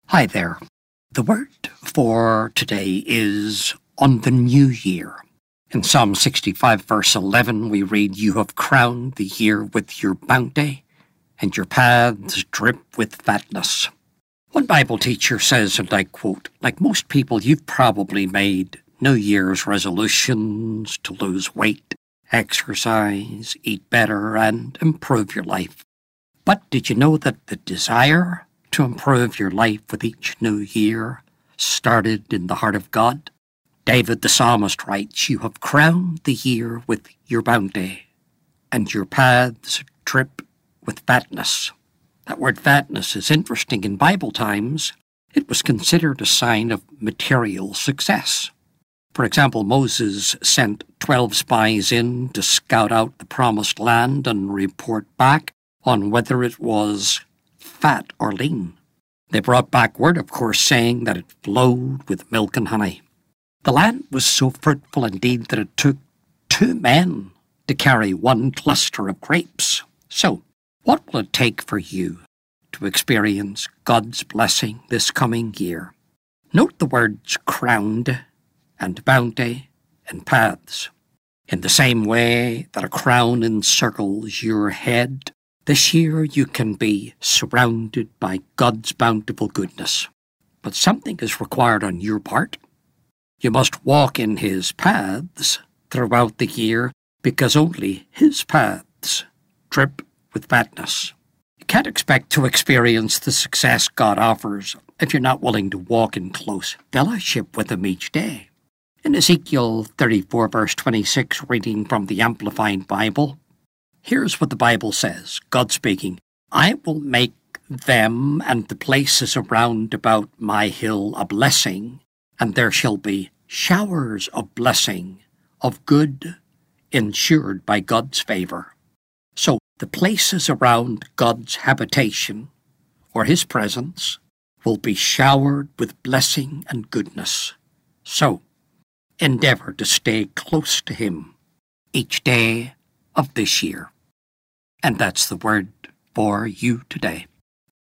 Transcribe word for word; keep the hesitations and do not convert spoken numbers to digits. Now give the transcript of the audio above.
Hi there. The word for today is on the new year. In Psalm sixty-five, verse eleven, we read, "You have crowned the year with your bounty, and your paths drip with fatness." One Bible teacher says, and I quote, "Like most people, you've probably made New Year's resolutions to lose weight, exercise, eat better, and improve your life. But did you know that the desire to improve your life with each new year started in the heart of God? David the psalmist writes, "You have crowned the year with your bounty, and your paths drip with fatness." That word fatness is interesting. In Bible times, it was considered a sign of material success. For example, Moses sent twelve spies in to scout out the promised land and report back on whether it was fat or lean. They brought back word, of course, saying that it flowed with milk and honey. The land was so fruitful indeed that it took two men to carry one cluster of grapes. So, what will it take for you to experience God's blessing this coming year? Note the words crowned and bounty and paths. In the same way that a crown encircles your head, this year you can be surrounded by God's bountiful goodness. But something is required on your part. You must walk in His paths throughout the year, because only His paths drip with fatness. You can't expect to experience the success God offers if you're not willing to walk in close fellowship with Him each day. In Ezekiel thirty-four, verse twenty-six, reading from the Amplified Bible, here's what the Bible says, God speaking, "I will make them and the places around about my hill a blessing, and there shall be showers of blessing, of good, ensured by God's favor." So the places around God's habitation, or His presence, will be showered with blessing and goodness. So endeavor to stay close to Him each day of this year. And that's the word for you today.